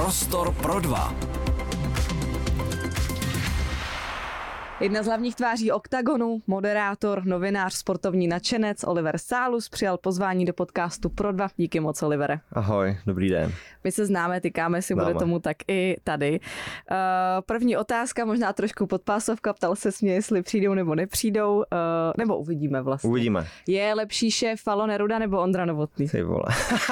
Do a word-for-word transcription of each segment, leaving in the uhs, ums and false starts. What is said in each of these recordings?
Prostor pro dva. Jedna z hlavních tváří Oktagonu, moderátor, novinář, sportovní nadšenec Oliver Sálus přijal pozvání do podcastu Pro dva. Díky moc, Olivere. Ahoj, dobrý den. My se známe, tykáme si, Známe. Bude tomu tak i tady. Uh, první otázka, možná trošku podpásovka, ptal se mě, jestli přijdou nebo nepřijdou, uh, nebo uvidíme vlastně. Uvidíme. Je lepší šéf Falo Neruda nebo Ondra Novotný? Ty vole.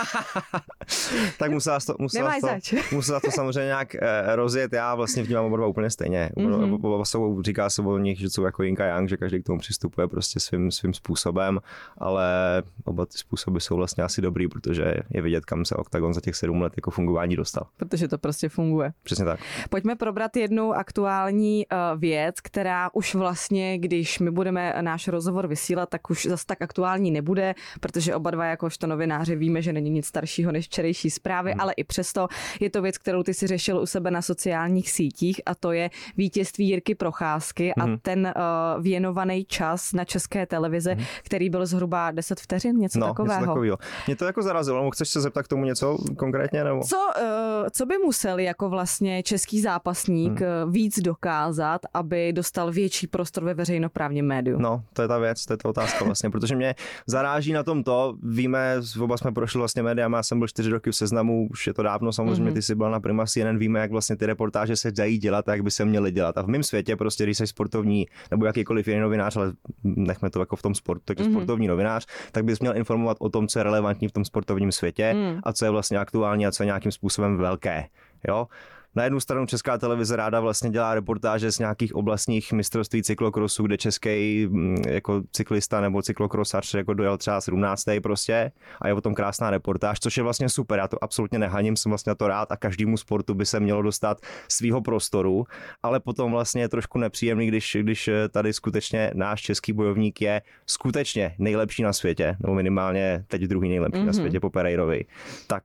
Tak musela to, musela to, musela to samozřejmě nějak eh, rozjet. Já vlastně vnímám oba dva úplně stejně. Mm-hmm. Oba jsou, říká se o nich, že jsou jako Yin a Yang, že každý k tomu přistupuje prostě svým, svým způsobem, ale oba ty způsoby jsou vlastně asi dobrý, protože je vidět, kam se Oktagon za těch sedm let jako fungování dostal. Protože to prostě funguje. Přesně tak. Pojďme probrat jednu aktuální uh, věc, která už vlastně, když my budeme náš rozhovor vysílat, tak už zase tak aktuální nebude, protože oba dva jakožto novináři víme, že není nic staršího než včerejší zprávy, hmm. ale i přesto je to věc, kterou ty si řešil u sebe na sociálních sítích, a to je vítězství Jirky Procházky hmm. a ten uh, věnovaný čas na České televize, hmm. který byl zhruba deset vteřin, něco no, takového. Něco takového. Mě to jako zarazilo, chceš se zeptat k tomu něco konkrétně? Nebo? Co, uh, co by musel jako vlastně český zápasník hmm. víc dokázat, aby dostal větší prostor ve veřejnoprávním médiu? No, to je ta věc, to je ta otázka vlastně, protože mě zaráží na tom to, víme, oba jsme prošli vlastně médiama, já jsem byl čtyři roky v Seznamu, už je to dávno, samozřejmě mm-hmm. ty jsi byl na Prima C N N, víme, jak vlastně ty reportáže se dají dělat, jak by se měly dělat. A v mém světě prostě, když jsi sportovní nebo jakýkoliv jiný novinář, ale nechme to jako v tom sportu, takže mm-hmm. sportovní novinář, tak bys měl informovat o tom, co je relevantní v tom sportovním světě mm. a co je vlastně aktuální a co je nějakým způsobem velké. Jo? Na jednu stranu Česká televize ráda vlastně dělá reportáže z nějakých oblastních mistrovství cyklokrosu, kde český jako cyklista nebo cyklokrosař jako dojel třeba sedmnáctý prostě a je o tom krásná reportáž, což je vlastně super, já to absolutně nehaním, jsem vlastně na to rád a každému sportu by se mělo dostat svýho prostoru, ale potom vlastně je trošku nepříjemný, když, když tady skutečně náš český bojovník je skutečně nejlepší na světě, nebo minimálně teď druhý nejlepší mm-hmm. na světě po Pereirovi, tak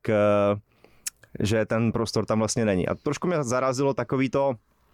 že ten prostor tam vlastně není. A trošku mě zarazilo takový to,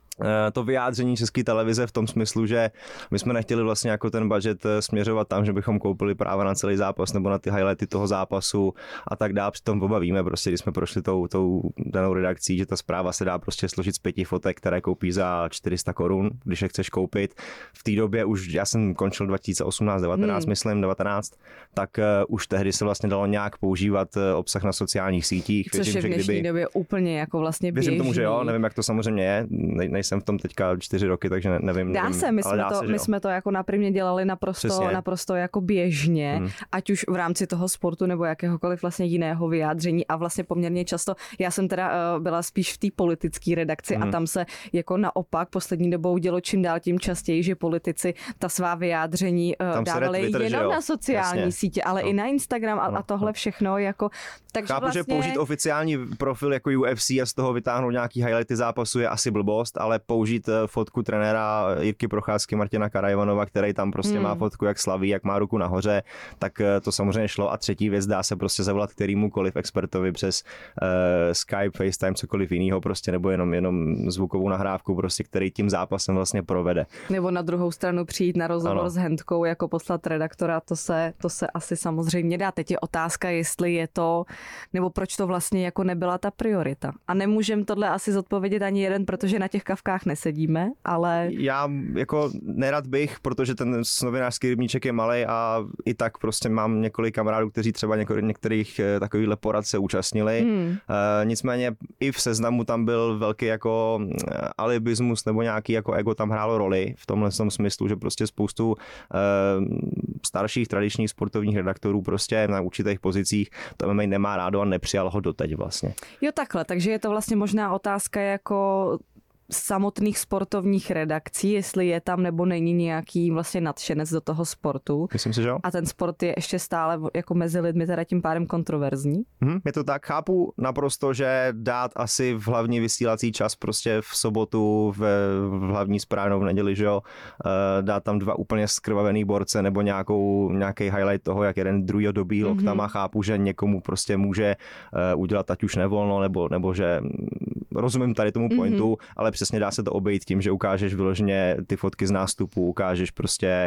to vyjádření České televize v tom smyslu, že my jsme nechtěli vlastně jako ten budget směřovat tam, že bychom koupili práva na celý zápas nebo na ty highlighty toho zápasu a tak dále. Přitom oba víme, prostě, když jsme prošli tou, tou danou redakcí, že ta zpráva se dá prostě složit z pěti fotek, které koupíš za čtyři sta korun, když je chceš koupit. V té době už, já jsem končil dva tisíce osmnáct devatenáct, hmm. myslím, devatenáct, tak uh, už tehdy se vlastně dalo nějak používat uh, obsah na sociálních sítích. Což věřím, je v dnešní kdyby, době úplně jako vlastně běžný. Věřím tomu, že jo, nevím, jak to samozřejmě je, ne, jsem v tom teďka čtyři roky, takže ne, nevím. Dá nevím, se, my, jsme, dá to, se, my jsme to jako na Primě dělali naprosto, naprosto jako běžně, hmm. ať už v rámci toho sportu nebo jakéhokoliv vlastně jiného vyjádření a vlastně poměrně často, já jsem teda uh, byla spíš v té politické redakci hmm. a tam se jako naopak poslední dobou dělo čím dál tím častěji, že politici ta svá vyjádření uh, dávali Twitter, jenom na sociální Jasně. sítě, ale no. i na Instagram a, no. a tohle všechno jako. Takže Chápu, vlastně... že použít oficiální profil jako U F C a z toho vytáhnout nějaký highlighty zápasu je asi blbost, ale použít fotku trenéra Jirky Procházky Martina Karajvanova, který tam prostě hmm. má fotku, jak slaví, jak má ruku nahoře, tak to samozřejmě šlo. A třetí věc, dá se prostě zavolat kterýmukoliv expertovi přes uh, Skype, FaceTime, cokoliv jiného, prostě nebo jenom jenom zvukovou nahrávku, prostě, který tím zápasem vlastně provede. Nebo na druhou stranu přijít na rozhovor ano. s Hendkou, jako poslat redaktora, to se, to se asi samozřejmě dá. Teď je otázka, jestli je to, nebo proč to vlastně jako nebyla ta priorita. A nemůžem tohle asi zodpovědět ani jeden, protože na těch kavkách nesedíme, ale... Já jako nerad bych, protože ten novinářský rybníček je malej a i tak prostě mám několik kamarádů, kteří třeba něko, některých takovýchhle porad se účastnili. Hmm. E, nicméně i v Seznamu tam byl velký jako alibismus nebo nějaký jako ego tam hrálo roli v tomhle tom smyslu, že prostě spoustu e, starších tradičních sportovních redaktorů prostě na určitých pozicích to M M A nemá rádo a nepřijal ho doteď vlastně. Jo takhle, takže je to vlastně možná otázka jako samotných sportovních redakcí, jestli je tam nebo není nějaký vlastně nadšenec do toho sportu. Myslím si, že jo. A ten sport je ještě stále jako mezi lidmi teda tím pádem kontroverzní. Hmm, je to tak, chápu naprosto, že dát asi v hlavní vysílací čas prostě v sobotu v, v hlavní správnou v neděli, že jo, dát tam dva úplně skrvavený borce nebo nějakou, nějaký highlight toho, jak jeden druhýho dobí loktama, mm-hmm. chápu, že někomu prostě může udělat ať už nevolno, nebo, nebo že rozumím tady tomu pointu, mm-hmm. ale přesně dá se to obejít tím, že ukážeš vyloženě ty fotky z nástupu, ukážeš prostě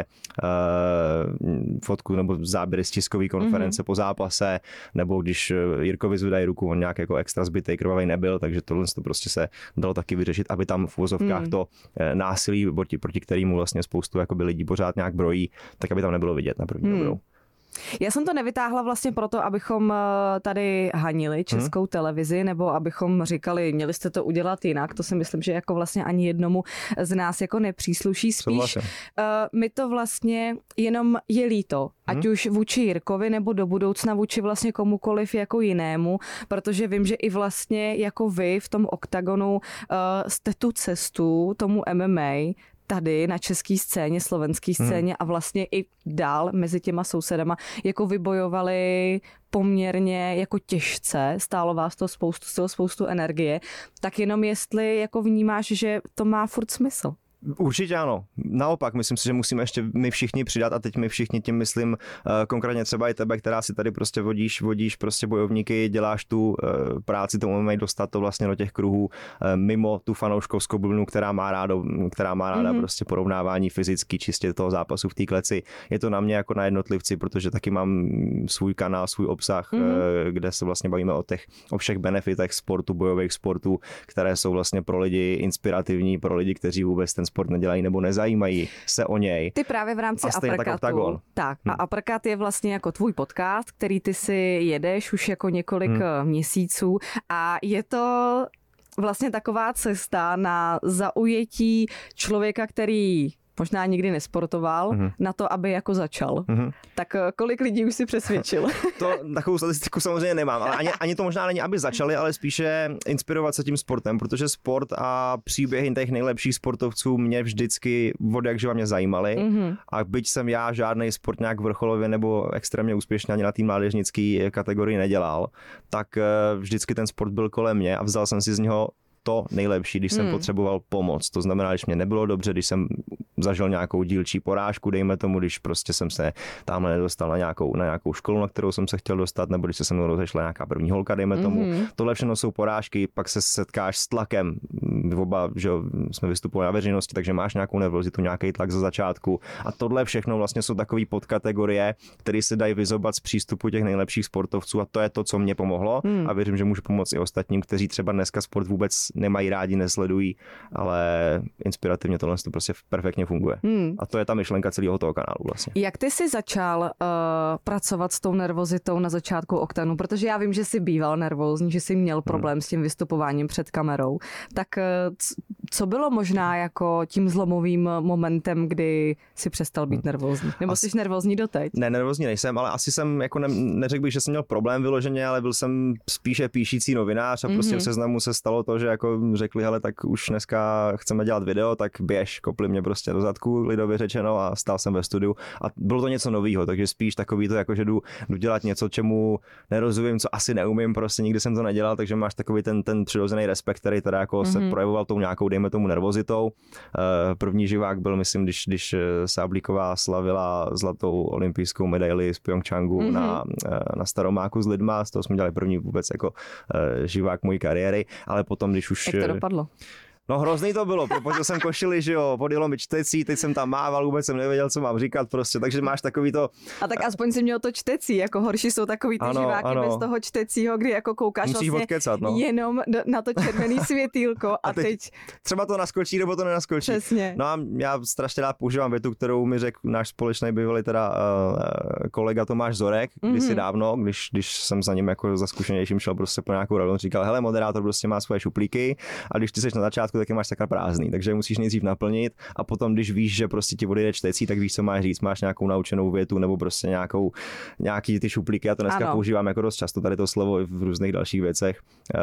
uh, fotku nebo záběry z tiskové konference mm-hmm. po zápase, nebo když Jirkovi zvedají ruku, on nějak jako extra zbytej, krvavej nebyl, takže tohle to prostě se dalo taky vyřešit, aby tam v uvozovkách mm. to násilí, proti, proti kterému vlastně spoustu jakoby lidí pořád nějak brojí, tak aby tam nebylo vidět na první mm. dobrou. Já jsem to nevytáhla vlastně proto, abychom tady hanili Českou hmm. televizi, nebo abychom říkali, měli jste to udělat jinak. To si myslím, že jako vlastně ani jednomu z nás jako nepřísluší. Spíš uh, mi to vlastně jenom je líto, ať hmm. už vůči Jirkovi, nebo do budoucna vůči vlastně komukoliv jako jinému, protože vím, že i vlastně jako vy v tom oktagonu uh, jste tu cestu tomu M M A tady na české scéně, slovenské scéně hmm. a vlastně i dál mezi těma sousedama jako vybojovali poměrně jako těžce, stálo vás to spoustu sil, spoustu energie, tak jenom jestli jako vnímáš, že to má furt smysl. Určitě ano. Naopak, myslím si, že musíme ještě my všichni přidat a teď my všichni tím myslím uh, konkrétně třeba i tebe, která si tady prostě vodíš, vodíš prostě bojovníky, děláš tu uh, práci, tomu mají dostat to vlastně do těch kruhů uh, mimo tu fanouškovskou bublinu, která má rádo, která má ráda mm-hmm. prostě porovnávání fyzicky čistě toho zápasu v té kleci. Je to na mě jako na jednotlivci, protože taky mám svůj kanál, svůj obsah, mm-hmm. uh, kde se vlastně bavíme o těch, o všech benefitech sportu, bojových sportů, které jsou vlastně pro lidi inspirativní, pro lidi, kteří vůbec ten sport nedělají nebo nezajímají se o něj. Ty právě v rámci Uppercutu. Tak, hmm. a Uppercut je vlastně jako tvůj podcast, který ty si jedeš už jako několik hmm. měsíců a je to vlastně taková cesta na zaujetí člověka, který možná nikdy nesportoval, mm-hmm. na to, aby jako začal. Mm-hmm. Tak kolik lidí už si přesvědčil? To takovou statistiku samozřejmě nemám, ale ani, ani to možná není, aby začali, ale spíše inspirovat se tím sportem, protože sport a příběhy těch nejlepších sportovců mě vždycky od jakživa mě zajímaly. Mm-hmm. A byť jsem já žádný sport nějak vrcholově nebo extrémně úspěšně ani na té mládežnické kategorii nedělal, tak vždycky ten sport byl kolem mě a vzal jsem si z něho to nejlepší, když jsem hmm. potřeboval pomoc. To znamená, když mě nebylo dobře, když jsem zažil nějakou dílčí porážku, dejme tomu, když prostě jsem se tamhle nedostal na nějakou, na nějakou školu, na kterou jsem se chtěl dostat, nebo když se se mnou rozešla nějaká první holka, dejme tomu. Hmm. Tohle všechno jsou porážky, pak se setkáš s tlakem. Oba, že jsme vystupovali na veřejnosti, takže máš nějakou nervozitu, nějaký tlak za začátku. A tohle všechno vlastně jsou takové podkategorie, které se dají vyzobat z přístupu těch nejlepších sportovců a to je to, co mě pomohlo hmm. a věřím, že můžu pomoct i ostatním, kteří třeba dneska sport vůbec nemají rádi, nesledují, ale inspirativně tohle to prostě perfektně funguje. Hmm. A to je ta myšlenka celého toho kanálu vlastně. Jak ty jsi začal uh, pracovat s tou nervozitou na začátku Oktanu? Protože já vím, že jsi býval nervózní, že jsi měl problém hmm. s tím vystupováním před kamerou. Tak uh, co bylo možná jako tím zlomovým momentem, kdy jsi přestal být hmm. nervózní? Nebo asi... jsi nervózní doteď? Ne, nervózní nejsem, ale asi jsem jako ne, neřekl bych, že jsem měl problém vyloženě, ale byl jsem spíše píšící novinář a prostě mm-hmm. v Seznamu se stalo to, že jako řekli, hele, tak už dneska chceme dělat video, tak běž, kopli mě prostě do zadku, lidově řečeno, a stál jsem ve studiu a bylo to něco novýho, takže spíš takový to, jako že jdu, jdu dělat něco, čemu nerozumím, co asi neumím, prostě nikdy jsem to nedělal, takže máš takový ten, ten přirozený respekt, který teda jako mm-hmm. se projevoval tou nějakou, dejme tomu, nervozitou. První živák byl, myslím, když, když Sáblíková slavila zlatou olympijskou medaili z Pyeongchangu mm-hmm. na, na Staromáku s lidma, z toho jsme dělali první vůbec jako živák mojí kariéry, ale potom, když už... Jak to dopadlo? No hrozný to bylo, protože jsem košili, že jo, podjelo mi čtecí, teď jsem tam mával, vůbec jsem nevěděl, co mám říkat prostě, takže máš takový to... A tak aspoň si měl to čtecí, jako horší jsou takový ty ano, živáky ano. bez toho čtecího, kdy jako koukáš musíš vlastně odkecat, no. jenom na to červený světýlko a, a teď, teď... Třeba to naskočí, nebo to nenaskočí. Přesně. No a já strašně rád používám větu, kterou mi řekl náš společný bývalý teda uh, kolega Tomáš Zorek, mm-hmm. kdysi dávno, když, když jsem za ním jako za zkušenějším šel prostě po nějakou roli, on říkal, hele, moderátor prostě má svoje šuplíky a když ty seš na začátku, tak je máš takhle prázdný. Takže musíš nejdřív naplnit a potom, když víš, že prostě ti odejde čtecí, tak víš, co máš říct, máš nějakou naučenou větu nebo prostě nějakou, nějaký ty šuplíky. Já to dneska ano. používám jako dost často, tady to slovo v různých dalších věcech,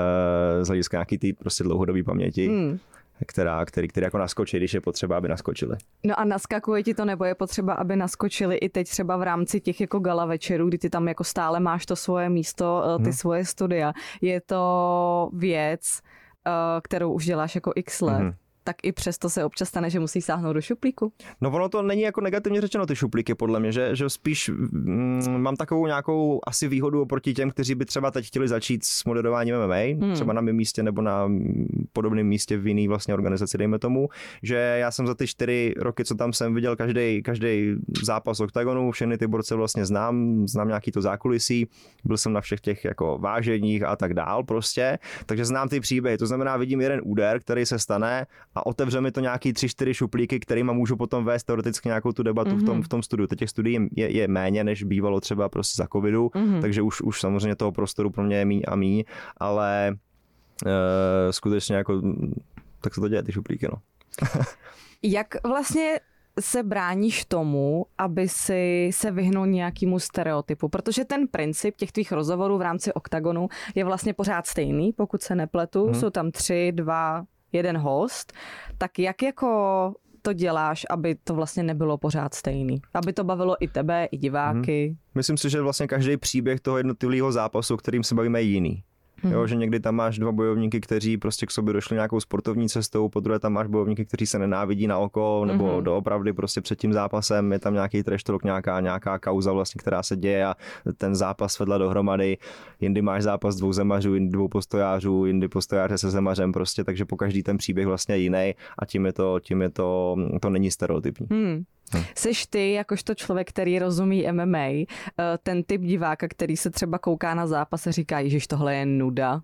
z hlediska nějaký ty prostě dlouhodobý paměti. Hmm. Která, který, který jako naskočí, když je potřeba, aby naskočili. No a naskakuje ti to, nebo je potřeba, aby naskočili i teď třeba v rámci těch jako gala večerů, kdy ty tam jako stále máš to svoje místo, ty hmm. svoje studia. Je to věc, kterou už děláš jako x let. Hmm. tak i přesto se občas stane, že musí sáhnout do šuplíku? No ono to není jako negativně řečeno ty šuplíky podle mě, že, že spíš mm, mám takovou nějakou asi výhodu oproti těm, kteří by třeba teď chtěli začít s moderováním M M A, hmm. třeba na mém místě nebo na podobném místě v jiný vlastně organizaci, dejme tomu, že já jsem za ty čtyři roky, co tam jsem, viděl každý každý zápas oktagonu, všechny ty borce vlastně znám, znám nějaký to zákulisí, byl jsem na všech těch jako váženích a tak dál prostě, takže znám ty příběhy, to znamená vidím jeden úder, který se stane a otevře mi to nějaký tři, čtyři šuplíky, kterýma můžu potom vést teoreticky nějakou tu debatu mm-hmm. v tom, v tom studiu. Teď těch studií je, je méně, než bývalo třeba prostě za covidu, mm-hmm. takže už, už samozřejmě toho prostoru pro mě je míň a míň, ale e, skutečně jako tak se to děje, ty šuplíky, no. Jak vlastně se bráníš tomu, aby si se vyhnul nějakému stereotypu? Protože ten princip těch tvých rozhovorů v rámci oktagonu je vlastně pořád stejný, pokud se nepletu. Hmm. Jsou tam tři, dva, jeden host. Tak jak jako to děláš, aby to vlastně nebylo pořád stejný? Aby to bavilo i tebe, i diváky? Hmm. Myslím si, že vlastně každý příběh toho jednotlivého zápasu, kterým se bavíme, je jiný. Jo, že někdy tam máš dva bojovníky, kteří prostě k sobě došli nějakou sportovní cestou, po druhé tam máš bojovníky, kteří se nenávidí na oko, nebo mm-hmm. doopravdy prostě před tím zápasem je tam nějaký trash talk, nějaká, nějaká kauza vlastně, která se děje a ten zápas vedla dohromady. Jindy máš zápas dvou zemařů, jindy dvou postojářů, jindy postojáře se zemařem prostě, takže po každý ten příběh vlastně jiný a tím je to, tím je to, to není stereotypní. Hmm. Hmm. Seš ty, jakožto člověk, který rozumí M M A, ten typ diváka, který se třeba kouká na zápas a říká, že tohle je nuda.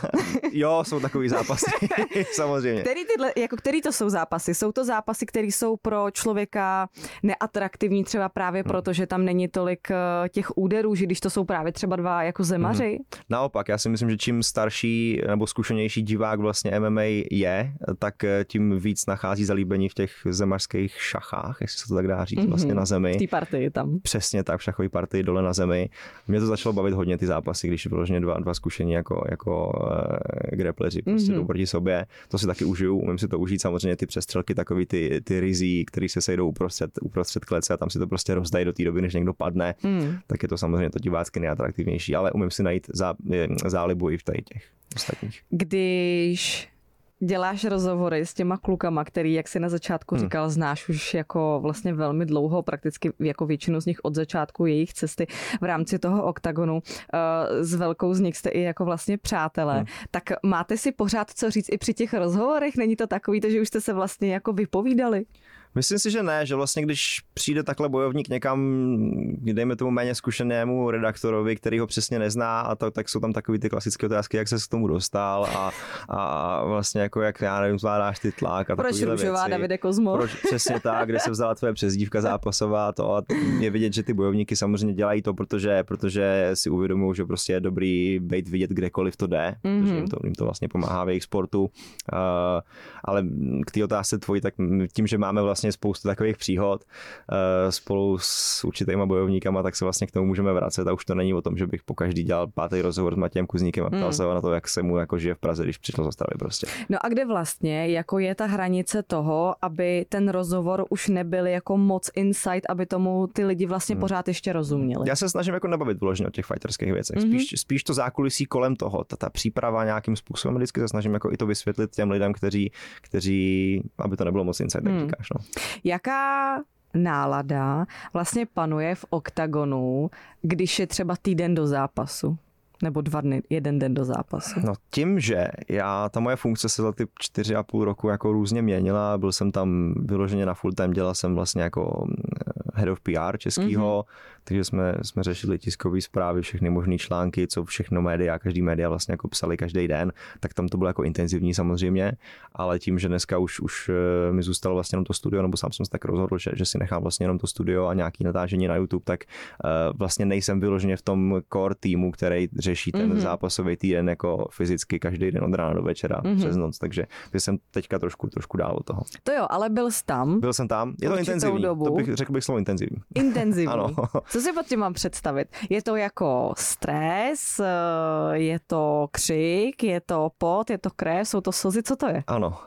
Jo, jsou takový zápasy, samozřejmě. Který, tyhle, jako který to jsou zápasy? Jsou to zápasy, které jsou pro člověka neatraktivní třeba právě hmm. proto, že tam není tolik těch úderů, že když to jsou právě třeba dva jako zemaři? Hmm. Naopak, já si myslím, že čím starší nebo zkušenější divák vlastně M M A je, tak tím víc nachází zalíbení v těch zemařských šachách, jestli se to tak dá říct, mm-hmm. vlastně na zemi. V té partii tam. Přesně tak, v šachové partii dole na zemi. Mě to začalo bavit hodně ty zápasy, když vyloženě dva, dva zkušení jako, jako uh, grappleri prostě mm-hmm. jdou proti sobě. To si taky užiju, umím si to užít, samozřejmě ty přestřelky, takový ty, ty rizí, který se sejdou uprostřed, uprostřed klece a tam si to prostě rozdají do té doby, než někdo padne, mm. tak je to samozřejmě to divácky nejatraktivnější, ale umím si najít zá, zálibu i v tady těch ostatních. Když děláš rozhovory s těma klukama, který, jak jsi na začátku hmm. říkal, znáš už jako vlastně velmi dlouho, prakticky jako většinu z nich od začátku jejich cesty v rámci toho oktagonu. S velkou z nich jste i jako vlastně přátelé. Hmm. Tak máte si pořád co říct i při těch rozhovorech? Není to takový, to, že už jste se vlastně jako vypovídali? Myslím si, že ne, že vlastně když přijde takhle bojovník někam, dejme tomu méně zkušenému redaktorovi, který ho přesně nezná a to, tak jsou tam takový ty klasické otázky, jak se k tomu dostal a, a vlastně jako jak, já nevím, zvládáš ty tlak a proč růžová Davide Kozmo? Proč přesně tak, kde se vzala tvoje přezdívka zápasová to a je vidět, že ty bojovníky samozřejmě dělají to, protože, protože si uvědomují, že prostě je dobrý být vidět kdekoliv to jde, mm-hmm. protože jim to, jim to vlastně pomáhá v jejich sportu. Uh, ale k té otázce tvojí, tak tím, že máme vlastně spoustu takových příhod uh, spolu s určitýma bojovníkama, tak se vlastně k tomu můžeme vracet a už to není o tom, že bych po každý dělal pátý rozhovor s Matějem Kuzníkem a ptal hmm. se na to, jak se mu jako žije v Praze, když přišel z Ostravy prostě. No a kde vlastně jako je ta hranice toho, aby ten rozhovor už nebyl jako moc insight, aby tomu ty lidi vlastně hmm. pořád ještě rozuměli? Já se snažím jako nebavit vložně o těch fighterských věcech. Hmm. Spíš, spíš to zákulisí kolem toho, ta, ta příprava nějakým způsobem, vždycky se snažím jako i to vysvětlit těm lidem, kteří, kteří aby to nebylo moc insight, jak hmm. říkáš, no. Jaká nálada vlastně panuje v oktagonu, když je třeba týden do zápasu? Nebo dva dny, jeden den do zápasu? No tím, že já, ta moje funkce se za ty čtyři a půl roku jako různě měnila, byl jsem tam vyloženě na full time, dělal jsem vlastně jako head of P R českýho, mm-hmm. takže jsme, jsme řešili tiskové zprávy, všechny možné články, co všechno média, každý média vlastně jako psali každý den, tak tam to bylo jako intenzivní samozřejmě, ale tím, že dneska už, už mi zůstalo vlastně jenom to studio, nebo sám jsem se tak rozhodl, že, že si nechám vlastně jenom to studio a nějaký natážení na YouTube, tak uh, vlastně nejsem vyloženě v tom core týmu, který řeší ten mm-hmm. zápasový týden jako fyzicky každý den od rána do večera mm-hmm. přes noc, takže jsem teďka trošku, trošku dál od toho. To jo, ale byl jsi tam. Byl jsem tam. Je to intenzivní. Dobu. To bych řekl bych slovo intenzivní. Intenzivní. Ano. Co si pod tím mám představit? Je to jako stres, je to křik, je to pot, je to krev, jsou to slzy, co to je? Ano.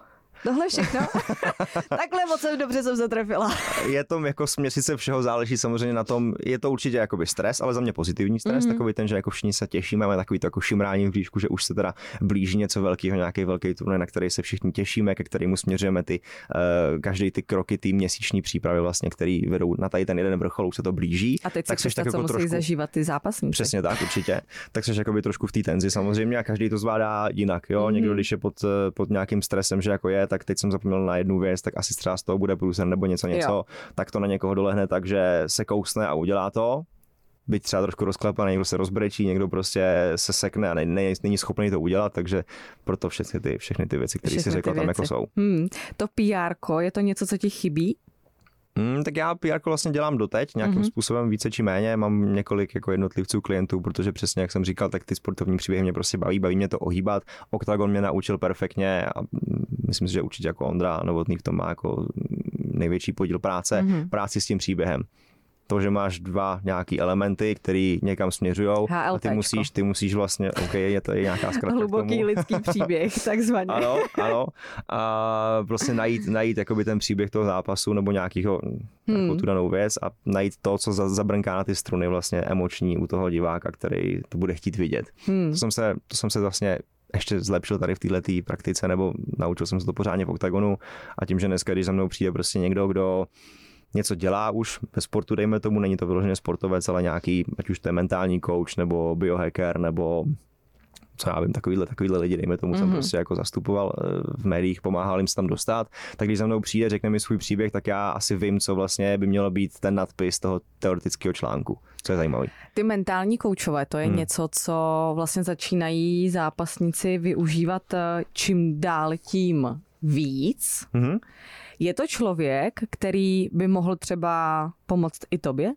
Tohle všechno? Takhle moc dobře jsem se trefila. Je to jako směsice všeho, záleží samozřejmě na tom, je to určitě jakoby stres, ale za mě pozitivní stres, mm-hmm. takový ten, že jako všichni se těšíme, máme takový to jako šimrání v bříšku, že už se teda blíží něco velkého, nějaký velký turnaj, na který se všichni těšíme, ke kterému směřujeme ty uh, každý ty kroky, ty měsíční přípravy vlastně, který vedou na tady ten jeden vrchol, už se to blíží. A teď tak se představ, tak jako co musí trošku... zažívat ty zápasníci. Přesně tak, určitě. Tak seš jakoby trošku v té tenzi samozřejmě a každý to zvládá jinak, jo. Mm-hmm. Někdo, když je pod, pod nějakým stresem, že jako je, tak teď jsem zapomněl na jednu věc, tak asi třeba z toho bude průser nebo něco něco, jo. Tak to na někoho dolehne, takže se kousne a udělá to. Byť třeba trošku rozklepaný, někdo se rozbrečí, někdo prostě se sekne a ne, ne, není schopný to udělat, takže proto všechny ty, všechny ty věci, které si řekla, tam jako jsou. Hmm. To P R ko, je to něco, co ti chybí? Hmm, tak já P R ko vlastně dělám doteď, nějakým mm-hmm. způsobem více či méně, mám několik jako jednotlivců klientů, protože přesně jak jsem říkal, tak ty sportovní příběhy mě prostě baví, baví mě to ohýbat. Oktagon mě naučil perfektně a myslím si, že určitě jako Ondra Novotný v tom má jako největší podíl práce, mm-hmm. práci s tím příběhem. To, že máš dva nějaký elementy, který někam směřujou a ty musíš, ty musíš vlastně, ok, je to nějaká zkratka hluboký lidský příběh, takzvaně. Ano, ano. A prostě najít, najít jakoby ten příběh toho zápasu nebo nějakýho, hmm. tu danou věc a najít to, co zabrnká na ty struny vlastně emoční u toho diváka, který to bude chtít vidět. Hmm. To jsem se, to jsem se vlastně ještě zlepšil tady v této praktice, nebo naučil jsem se to pořádně v oktagonu a tím, že dneska, když za mnou přijde prostě někdo, kdo něco dělá už ve sportu, dejme tomu, není to vyloženě sportovec, ale nějaký, ať už to je mentální coach, nebo biohacker, nebo co já vím, takovýhle, takovýhle lidi, dejme tomu, mm-hmm. jsem prostě jako zastupoval v médiích, pomáhal jim se tam dostat, tak když za mnou přijde, řekne mi svůj příběh, tak já asi vím, co vlastně by mělo být ten nadpis toho teoretického článku, co je zajímavý. Ty mentální koučové, to je hmm. něco, co vlastně začínají zápasníci využívat čím dál tím víc. Mm-hmm. Je to člověk, který by mohl třeba pomoct i tobě?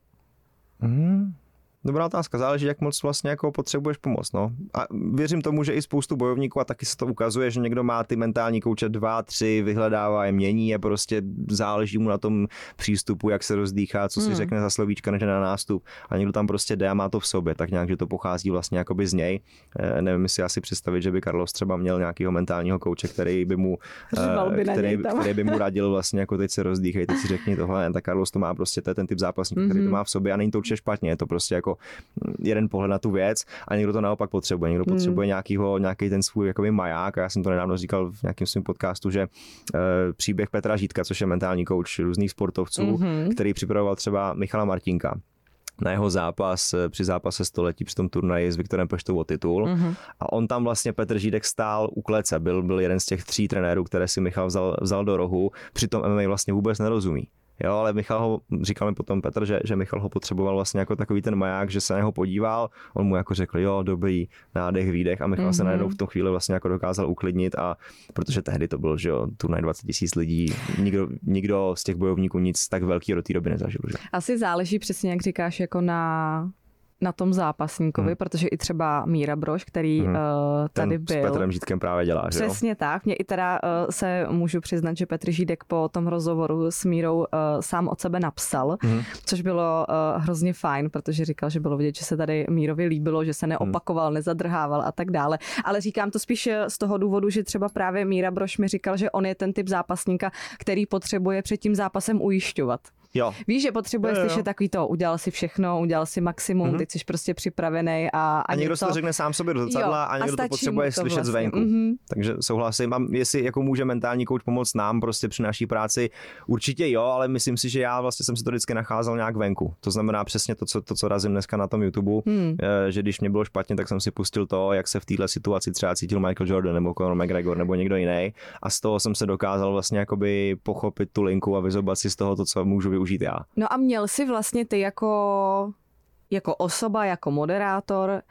Mm. Dobrá otázka, záleží, jak moc vlastně jako potřebuješ pomoc, no. A věřím tomu, že i spoustu bojovníků, a taky se to ukazuje, že někdo má ty mentální kouče dva, tři, vyhledává je, mění je, prostě záleží mu na tom přístupu, jak se rozdýchá, co si hmm. řekne za slovíčka, než na nástup. A někdo tam prostě jde a má to v sobě, tak nějak, že to pochází vlastně jakoby z něj. E, nevím, jestli asi představit, že by Carlos třeba měl nějakého mentálního kouče, který by mu, e, který, který by mu radil vlastně, jako teď se rozdýchej, teď si řekni tohle, tak Carlos to má prostě, to je ten typ zápasník, mm-hmm. který to má v sobě a není to určitě špatně, je to prostě jako jeden pohled na tu věc a někdo to naopak potřebuje. Někdo mm. potřebuje nějakýho, nějaký ten svůj jakoby maják a já jsem to nedávno říkal v nějakém svém podcastu, že uh, příběh Petra Žítka, což je mentální coach různých sportovců, mm-hmm. který připravoval třeba Michala Martinka na jeho zápas při zápase století při tom turnaji s Viktorem Peštou o titul. Mm-hmm. A on tam vlastně, Petr Žídek, stál u klece, byl, byl jeden z těch tří trenérů, které si Michal vzal, vzal do rohu, přitom M M A vlastně vůbec nerozumí. Jo, ale Michal ho, říkal mi potom Petr, že, že Michal ho potřeboval vlastně jako takový ten maják, že se na něho podíval, on mu jako řekl, jo, dobrý, nádech, výdech a Michal mm-hmm. se najednou v tom chvíli vlastně jako dokázal uklidnit a protože tehdy to byl, že jo, turnaj dvacet tisíc lidí, nikdo, nikdo z těch bojovníků nic tak velký do té doby nezažil. Že? Asi záleží přesně, jak říkáš, jako na... na tom zápasníkovi, hmm. protože i třeba Míra Brož, který hmm. uh, tady ten byl. S Petrem Žídkem právě dělá, že jo? Přesně tak. Mě i teda uh, se můžu přiznat, že Petr Žídek po tom rozhovoru s Mírou uh, sám od sebe napsal, hmm. což bylo uh, hrozně fajn, protože říkal, že bylo vidět, že se tady Mírovi líbilo, že se neopakoval, hmm. nezadrhával a tak dále. Ale říkám to spíš z toho důvodu, že třeba právě Míra Brož mi říkal, že on je ten typ zápasníka, který potřebuje před tím zápasem ujišťovat. Jo. Víš, že potřebuješ jo, jo. slyšet takový to, udělal si všechno, udělal si maximum, mm-hmm. teď jsi prostě připravený a, a, a někdo něco... si to řekne sám sobě do zrcadla a někdo a to potřebuje to slyšet vlastně. zvenku. Mm-hmm. Takže souhlasím. A jestli jako může mentální kouč pomoct nám prostě při naší práci, určitě jo, ale myslím si, že já vlastně jsem si to vždycky nacházel nějak venku. To znamená přesně to, co, to, co razím dneska na tom YouTube, hmm. že když mě bylo špatně, tak jsem si pustil to, jak se v této situaci třeba cítil Michael Jordan nebo Conor McGregor nebo někdo jiný a z toho jsem se dokázal vlastně jakoby pochopit tu linku a vyzobat si z toho to, co můžu využít já. No a měl jsi vlastně ty jako, jako osoba, jako moderátor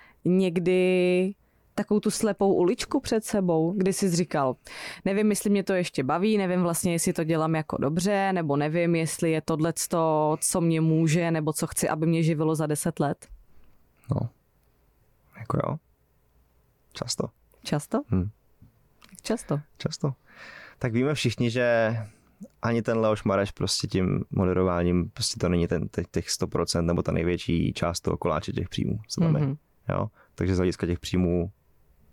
někdy takovou tu slepou uličku před sebou, kdy jsi říkal, nevím, jestli mě to ještě baví, nevím vlastně, jestli to dělám jako dobře, nebo nevím, jestli je tohleto, co mě může, nebo co chci, aby mě živilo za deset let? No, jako jo. Často. Často? Hm. Často? Často. Tak víme všichni, že ani ten Leoš Mareš prostě tím moderováním, prostě to není ten, těch sto procent nebo ta největší část toho koláče těch příjmů. Mm-hmm. Jo? Takže z hlediska těch příjmů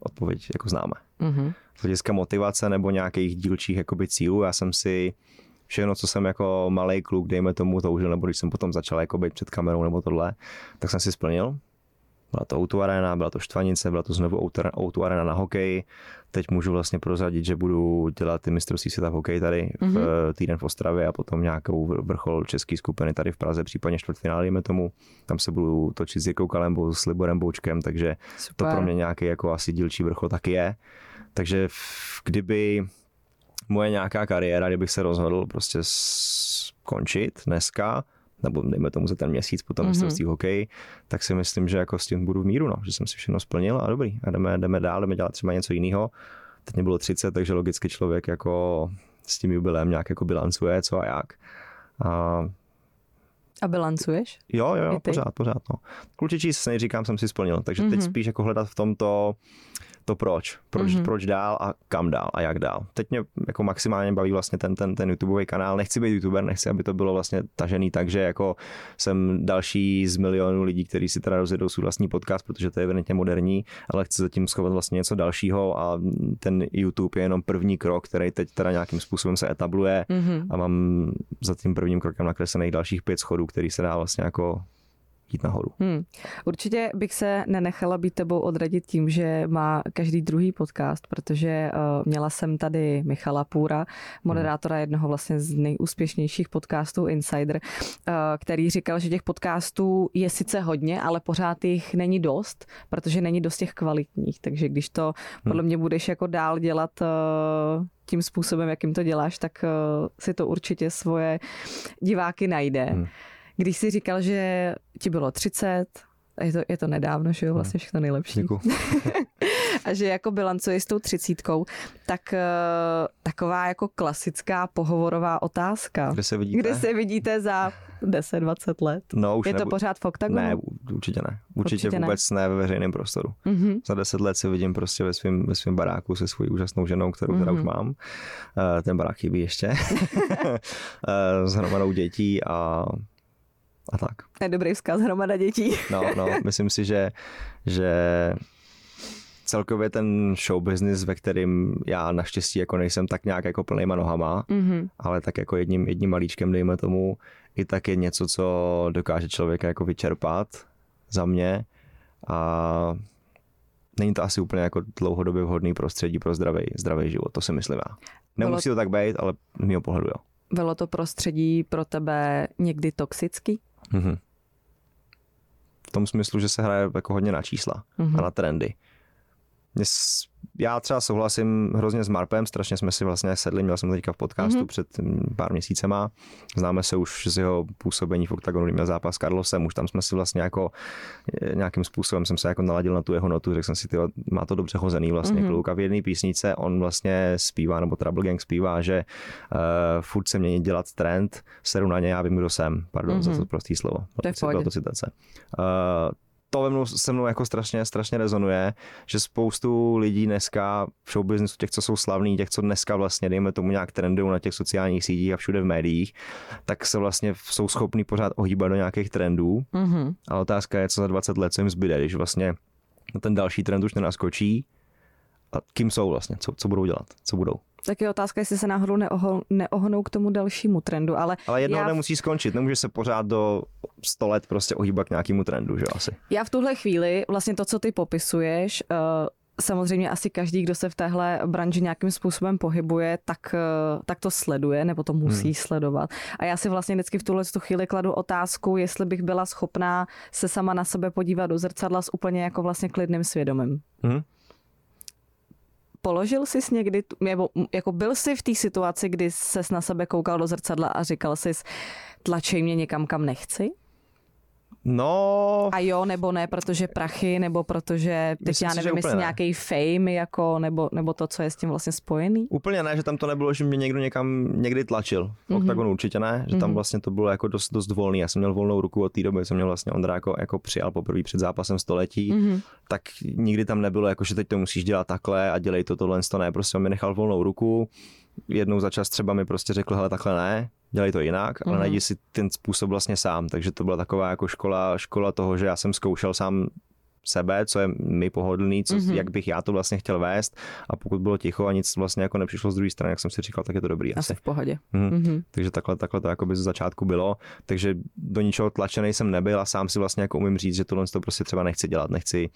odpověď jako známe. Mm-hmm. Z hlediska motivace nebo nějakých dílčích jakoby cílů, já jsem si všechno, co jsem jako malej kluk, dejme tomu, toužil, nebo když jsem potom začal jako být před kamerou nebo tohle, tak jsem si splnil. Byla to ó dva Arena, byla to Štvanice, byla to znovu ó dva Arena na hokej. Teď můžu vlastně prozradit, že budu dělat ty mistrovství světa v hokeji tady v mm-hmm. týden v Ostravě a potom nějakou vrchol české skupiny tady v Praze, případně čtvrtfinále, dejme tomu. Tam se budu točit s Jirkou Kalembou, s Liborem Boučkem, takže super. To pro mě nějaký jako asi dílčí vrchol taky je. Takže kdyby moje nějaká kariéra, kdybych se rozhodl prostě skončit dneska, nebo dejme tomu za ten měsíc potom mistrovství mm-hmm. hokej, tak si myslím, že jako s tím budu v míru, no, že jsem si všechno splnil a dobrý. A jdeme, jdeme dál, jdeme dělat třeba něco jiného. Teď mě bylo třicet, takže logicky člověk jako s tím jubilem nějak jako bilancuje, co a jak. A, a bilancuješ? Jo, jo, jo pořád, pořád. No. Klučičí se říkám, jsem si splnil, takže mm-hmm. teď spíš jako hledat v tomto to proč, proč, mm-hmm. proč dál a kam dál a jak dál. Teď mě jako maximálně baví vlastně ten, ten, ten YouTubeový kanál, nechci být YouTuber, nechci, aby to bylo vlastně tažený tak, že jako jsem další z milionů lidí, kteří si teda rozjedou svůj vlastní podcast, protože to je evidentně moderní, ale chci zatím schovat vlastně něco dalšího a ten YouTube je jenom první krok, který teď teda nějakým způsobem se etabluje mm-hmm. a mám za tím prvním krokem nakreslených dalších pět schodů, který se dá vlastně jako jít nahoru. Hmm. Určitě bych se nenechala být tebou odradit tím, že má každý druhý podcast, protože uh, měla jsem tady Michala Půra, moderátora jednoho vlastně z nejúspěšnějších podcastů Insider, uh, který říkal, že těch podcastů je sice hodně, ale pořád jich není dost, protože není dost těch kvalitních, takže když to hmm. podle mě budeš jako dál dělat uh, tím způsobem, jakým to děláš, tak uh, si to určitě svoje diváky najde. Hmm. Když jsi říkal, že ti bylo třicet, je to, je to nedávno, že jo, vlastně všechno nejlepší. A že jako bilancuješ s tou třicítkou, tak uh, taková jako klasická pohovorová otázka. Kde se vidíte? Kde se vidíte za deset dvacet let? No, už je to nebu... pořád v oktagonu? Ne, určitě ne. Určitě, určitě vůbec ne. ne ve veřejném prostoru. Mm-hmm. Za deset let se vidím prostě ve svém ve svým baráku se svojí úžasnou ženou, kterou mm-hmm. teda už mám. Uh, ten barák chybí ještě. uh, s hromadou dětí a A tak. Je dobrý vzkaz, hromada dětí. No, no, myslím si, že, že celkově ten show business, ve kterým já naštěstí jako nejsem tak nějak jako plnýma nohama, mm-hmm. ale tak jako jedním, jedním malíčkem, dejme tomu, i tak je něco, co dokáže člověka jako vyčerpat za mě a není to asi úplně jako dlouhodobě vhodný prostředí pro zdravý, zdravý život, to si myslím já. Nemusí to tak být, ale z mého pohledu jo. Bylo to prostředí pro tebe někdy toxický? Mm-hmm. V tom smyslu, že se hraje jako hodně na čísla mm-hmm. a na trendy. Já třeba souhlasím hrozně s Marpem, strašně jsme si vlastně sedli, měl jsem to teďka v podcastu mm-hmm. před pár měsícema. Známe se už z jeho působení v Oktagonu, měl zápas s Carlosem, už tam jsme si vlastně jako nějakým způsobem jsem se jako naladil na tu jeho notu, řekl jsem si, tyjo, má to dobře hozený vlastně mm-hmm. kluk a v jedné písničce on vlastně zpívá, nebo Trouble Gang zpívá, že uh, furt se mění dělat trend, seru na ně, já vím, kdo jsem, pardon mm-hmm. za to prostý slovo. To byla to citace. Uh, To ve mnou, se mnou jako strašně, strašně rezonuje, že spoustu lidí dneska v showbiznesu, těch, co jsou slavní, těch, co dneska vlastně, dejme tomu nějak trendují na těch sociálních sítích a všude v médiích, tak se vlastně jsou schopní pořád ohýbat do nějakých trendů. Mm-hmm. A otázka je, co za dvacet let, co jim zbyde, když vlastně ten další trend už nenaskočí. A kým jsou vlastně, co, co budou dělat, co budou. Tak je otázka, jestli se náhodou neoho, neohnou k tomu dalšímu trendu, ale... Ale jednou já... nemusí skončit, nemůže se pořád do sto let prostě ohýbat k nějakému trendu, že asi. Já v tuhle chvíli, vlastně to, co ty popisuješ, uh, samozřejmě asi každý, kdo se v téhle branži nějakým způsobem pohybuje, tak, uh, tak to sleduje, nebo to musí hmm. sledovat. A já si vlastně vždycky v tuhle chvíli kladu otázku, jestli bych byla schopná se sama na sebe podívat do zrcadla s úplně jako vlastně klidným svědomím. Hmm. Položil jsi někdy, nebo jako byl jsi v té situaci, kdy ses na sebe koukal do zrcadla a říkal jsi, tlačej mě někam, kam nechci? No... A jo, nebo ne, protože prachy, nebo protože, teď myslím já si, nevím, jestli nějaký fame, jako, nebo, nebo to, co je s tím vlastně spojený? Úplně ne, že tam to nebylo, že mě někdo někam někdy tlačil. V mm-hmm. Oktagonu určitě ne, že tam vlastně to bylo jako dost, dost volný. Já jsem měl volnou ruku od té doby, jsem měl vlastně Ondra jako, jako přijal poprvé před zápasem století, mm-hmm. tak nikdy tam nebylo, jako že teď to musíš dělat takhle a dělej to tohle, to ne, prostě on mi nechal volnou ruku. Jednou za čas třeba mi prostě řekl, hele, takhle ne, dělej to jinak, ale mm-hmm. najdi si ten způsob vlastně sám, takže to byla taková jako škola, škola toho, že já jsem zkoušel sám sebe, co je mi pohodlný, co, mm-hmm. jak bych já to vlastně chtěl vést a pokud bylo ticho a nic vlastně jako nepřišlo z druhé strany, jak jsem si říkal, tak je to dobrý. Asi, asi v pohodě. Mm-hmm. Mm-hmm. Takže takhle, takhle to jako by z začátku bylo, takže do ničeho tlačený jsem nebyl a sám si vlastně jako umím říct, že tohle to prostě třeba nechci dělat, nechci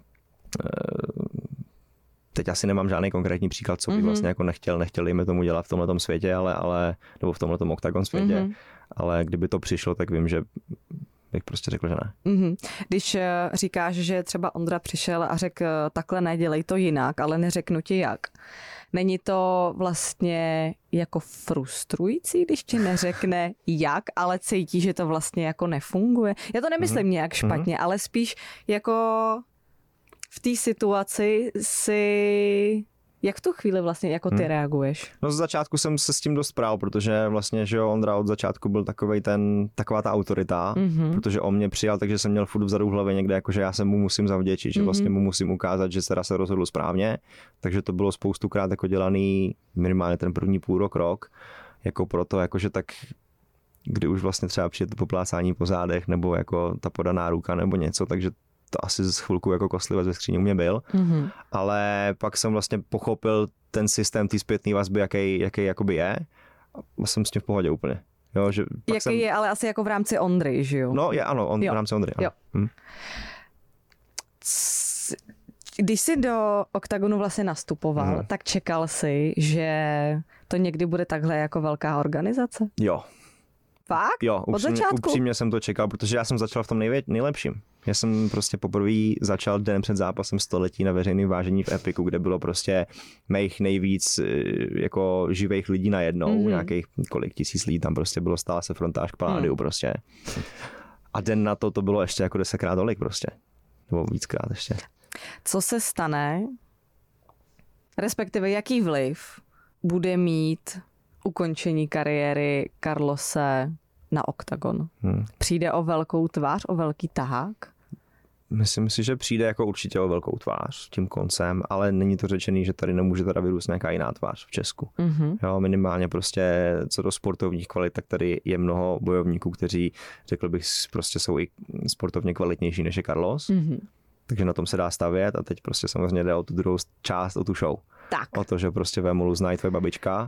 teď asi nemám žádný konkrétní příklad, co bych mm-hmm. vlastně jako nechtěl, nechtěl jim tomu dělat v tomhletom světě, ale, ale nebo v tomhletom Octagon světě, mm-hmm. ale kdyby to přišlo, tak vím, že bych prostě řekl, že ne. Mm-hmm. Když uh, říkáš, že třeba Ondra přišel a řekl takhle nedělej to jinak, ale neřeknu ti jak. Není to vlastně jako frustrující, když ti neřekne jak, ale cítí, že to vlastně jako nefunguje? Já to nemyslím mm-hmm. nějak špatně, mm-hmm. ale spíš jako v té situaci si... Jak v tu chvíli vlastně jako ty hmm. reaguješ? No z začátku jsem se s tím dost prál, protože vlastně, že jo, Ondra od začátku byl takovej ten, taková ta autorita, mm-hmm. protože on mě přijal, takže jsem měl furt vzadu v hlavě někde, jako že já se mu musím zavděčit, že mm-hmm. vlastně mu musím ukázat, že teda se rozhodl správně, takže to bylo spoustukrát jako dělaný minimálně ten první půl rok, rok, jako proto, jakože tak kdy už vlastně třeba přijde to poplácání po zádech, nebo jako ta podaná ruka, nebo něco, takže to asi z chvilku jako koslivec ve skříni u mě byl, mm-hmm. ale pak jsem vlastně pochopil ten systém té zpětné vazby, jaký, jaký jakoby je a jsem s tím v pohodě úplně. Jo, že pak jaký jsem... je, ale asi jako v rámci Ondry, že jo? No, je, ano, on, v rámci Ondry. Ano. Jo. Hm. Když jsi do Octagonu vlastně nastupoval, hmm. tak čekal jsi, že to někdy bude takhle jako velká organizace? Jo. Fakt? Jo, upřímně, Od začátku? upřímně jsem to čekal, protože já jsem začal v tom nejvě- nejlepším. Já jsem prostě poprvé začal den před zápasem století na veřejném vážení v Epiku, kde bylo prostě mých nejvíc jako živých lidí najednou, mm-hmm. nějakých kolik tisíc lidí tam prostě bylo, stála se frontáž k Paládiu mm. prostě. A den na to to bylo ještě jako desetkrát tolik prostě. Nebo víckrát ještě. Co se stane, respektive jaký vliv bude mít ukončení kariéry Carlose na Octagon? Hmm. Přijde o velkou tvář, o velký tahák? Myslím si, že přijde jako určitě o velkou tvář tím koncem, ale není to řečený, že tady nemůže teda vyrůst nějaká jiná tvář v Česku. Mm-hmm. Jo, minimálně prostě co do sportovních kvalit, tak tady je mnoho bojovníků, kteří, řekl bych, prostě jsou i sportovně kvalitnější než je Carlos. Mm-hmm. Takže na tom se dá stavět a teď prostě samozřejmě jde o tu druhou část, o tu show. Tak. O to, že prostě Vémolu znají tvoje babička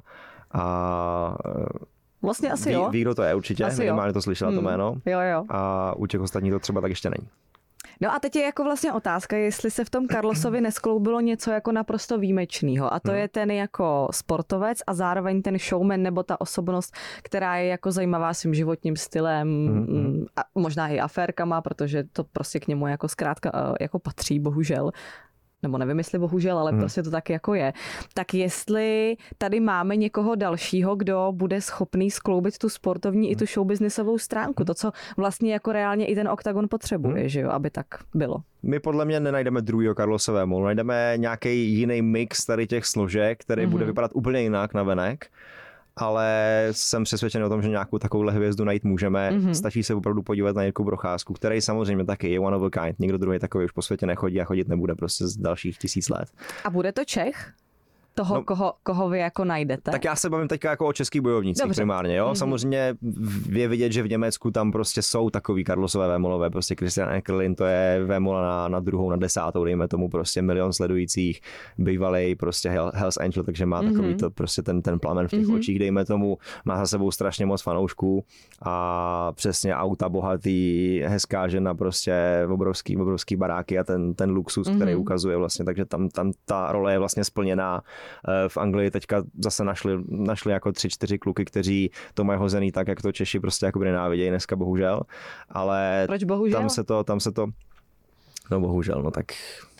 a vlastně asi ví, jo. Ví, kdo to je určitě, asi minimálně jo. to slyšela hmm. to jméno. Jo, jo. A u těch ostatních to třeba tak ještě není. No a teď je jako vlastně otázka, jestli se v tom Carlosovi neskloubilo něco jako naprosto výjimečného. A to hmm. je ten jako sportovec a zároveň ten showman nebo ta osobnost, která je jako zajímavá svým životním stylem hmm. a možná i aférkama, protože to prostě k němu jako zkrátka jako patří, bohužel. Nebo nevím, jestli bohužel, ale hmm. prostě to tak jako je. Tak jestli tady máme někoho dalšího, kdo bude schopný skloubit tu sportovní hmm. i tu showbiznisovou stránku, hmm. to, co vlastně jako reálně i ten Octagon potřebuje, hmm. že jo, aby tak bylo. My podle mě nenajdeme druhýho Carlose Vémolu, najdeme nějaký jiný mix tady těch složek, který hmm. bude vypadat úplně jinak navenek. Ale jsem přesvědčený o tom, že nějakou takovouhle hvězdu najít můžeme. Mm-hmm. Stačí se opravdu podívat na Jirku Procházku, který samozřejmě taky je one of a kind. Nikdo druhý takový už po světě nechodí a chodit nebude prostě z dalších tisíc let. A bude to Čech? Toho, no, koho, koho vy jako najdete? Tak já se bavím teďka jako o českých bojovnících primárně, jo. Mm-hmm. Samozřejmě je vidět, že v Německu tam prostě jsou takový Carlosové Vémolové, prostě Christian Eckerlin, to je Vémola na, na druhou, na desátou, dejme tomu prostě milion sledujících, bývalej prostě Hells Angel, takže má mm-hmm. takový to prostě ten, ten plamen v těch mm-hmm. očích, dejme tomu, má za sebou strašně moc fanoušků a přesně auta bohatý, hezká žena, prostě obrovský, obrovský baráky a ten, ten luxus, mm-hmm. který ukazuje vlastně, takže tam, tam ta role je vlastně splněná. V Anglii teďka zase našli, našli jako tři, čtyři kluky, kteří to mají hozený tak, jak to Češi prostě jako nenávidějí dneska, bohužel. Ale proč bohužel? Tam se to, tam se to, no bohužel, no tak,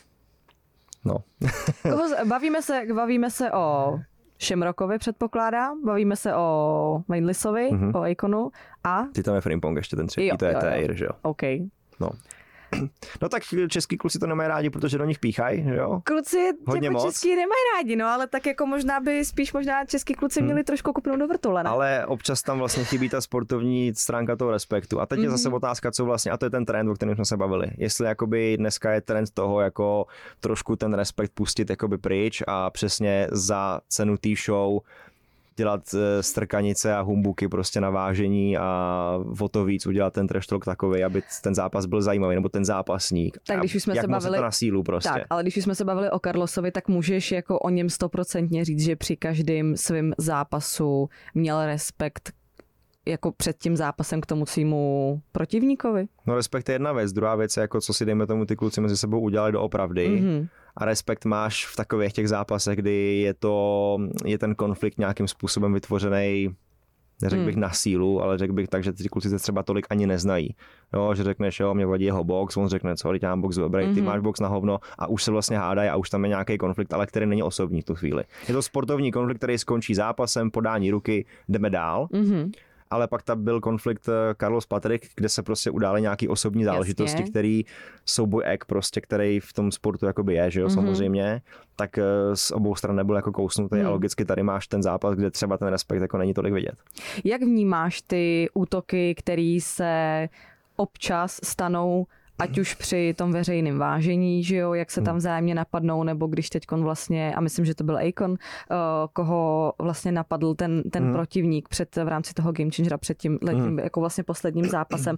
no. bavíme se, bavíme se o Shamrockovi, předpokládám, bavíme se o Mainlisovi, mm-hmm. o Aikonu a... Ty tam je Frimpong ještě ten třetí, jo, to je jo, Tair, že jo. OK. No. No tak český kluci to nemají rádi, protože do nich píchají, jo? Kluci hodně jako moc. Český nemají rádi, no, ale tak jako možná by spíš možná český kluci měli hmm. trošku kopnout do vrtule, ne? Ale občas tam vlastně chybí ta sportovní stránka toho respektu. A teď mm-hmm. je zase otázka, co vlastně, a to je ten trend, o kterém jsme se bavili. Jestli jakoby dneska je trend toho, jako trošku ten respekt pustit jakoby pryč a přesně za cenu té show dělat strkanice a humbuky prostě na vážení a o to víc udělat ten trash talk takovej, aby ten zápas byl zajímavý, nebo ten zápasník. Tak když už jsme jak se bavili to na sílu prostě. Tak, ale když už jsme se bavili o Carlosovi, tak můžeš jako o něm stoprocentně říct, že při každém svém zápasu měl respekt jako před tím zápasem k tomu svýmu protivníkovi? No respekt je jedna věc, druhá věc je jako co si dejme tomu ty kluci mezi sebou udělali doopravdy. Mm-hmm. A respekt máš v takových těch zápasech, kdy je to, je ten konflikt nějakým způsobem vytvořený, neřekl hmm. bych na sílu, ale řekl bych tak, že ty kluci se třeba tolik ani neznají. Jo, že řekneš, jo, mě vadí jeho box, on řekne, co, teď já mám box dobrý, ty mm-hmm. máš box na hovno a už se vlastně hádají a už tam je nějaký konflikt, ale který není osobní v tu chvíli. Je to sportovní konflikt, který skončí zápasem, podání ruky, jdeme dál. Mm-hmm. Ale pak tam byl konflikt Carlos Patrick, kde se prostě udály nějaký osobní záležitosti, Jasně. který souboj ek prostě, který v tom sportu jakoby je, že jo, mm-hmm. samozřejmě, tak z obou stran nebyl jako kousnutý mm. a logicky tady máš ten zápas, kde třeba ten respekt jako není tolik vidět. Jak vnímáš ty útoky, které se občas stanou, ať už při tom veřejném vážení, že jo, jak se tam vzájemně napadnou, nebo když teďkon vlastně, a myslím, že to byl Akon, uh, koho vlastně napadl ten, ten hmm. protivník před, v rámci toho Game Changera před tím letním, hmm. jako vlastně posledním zápasem.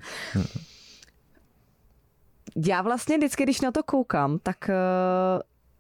Já vlastně vždycky, když na to koukám, tak, uh,